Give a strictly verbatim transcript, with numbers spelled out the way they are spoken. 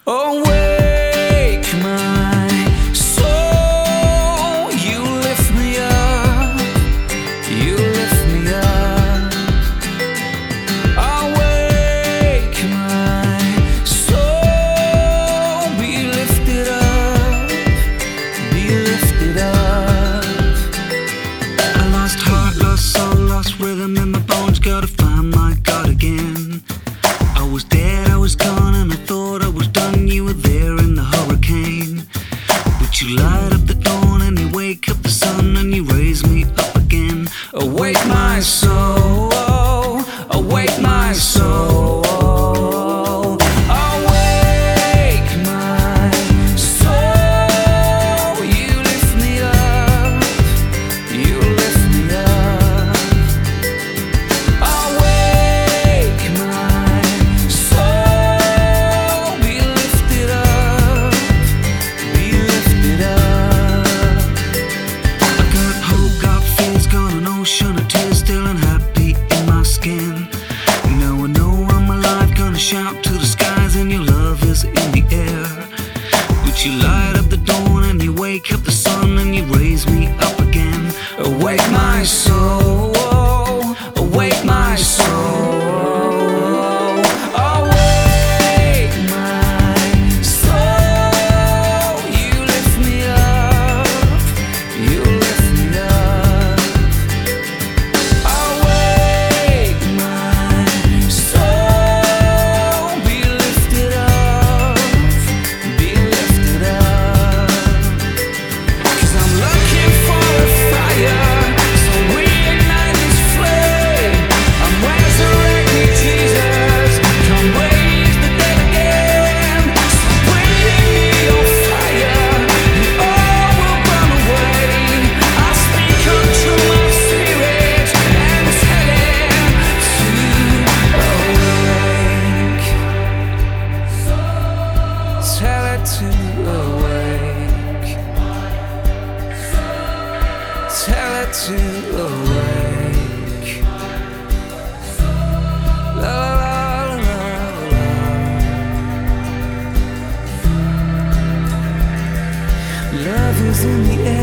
Awake my soul, you lift me up, you lift me up. Awake my soul, be lifted up, be lifted up. I lost heart, lost soul, lost rhythm in my bones, gotta find my God again. I was dead, I was gone, and I thought I was done. You were there in the hurricane, but you light up the dawn and you wake up the sun and you raise me up again. Awake my soul, awake my soul. Awake my soul, you lift me up, you lift me up. Awake my soul, be lifted up, be lifted up. I got hope, got fears, got an ocean of tears, still unhappy in my skin. Now I know I'm alive, gonna shout to the skies, and your love is in the air. But you light up the dawn and you wake up the sun and you raise me up again. Awake my soul, awake my soul. Awake my soul, you lift me up, you lift me up. Awake my soul, be lifted up, be lifted up. 'Cause I'm looking for a fire, so reignite this flame. I'm resurrecting Jesus, come raise the dead again. So bring me your fire, and all will burn away. I speak unto my spirit, and tell it to awake. Tell it to awake. Tell it to awake. La la la la la. Love is in the air.